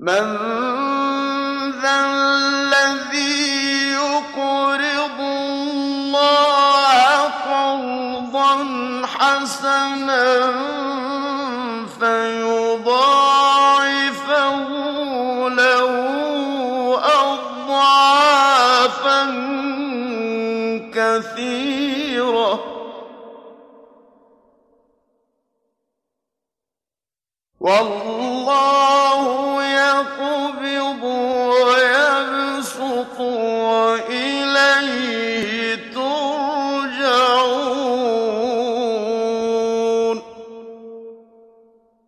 مَن ذَا الَّذِي يُقْرِضُ اللَّهَ قَرْضًا حَسَنًا فَيُضَاعِفَهُ لَهُ أَضْعَافًا كَثِيرَةً ۚ وَاللَّهُ يَقْبِضُ وَيَبْسُطُ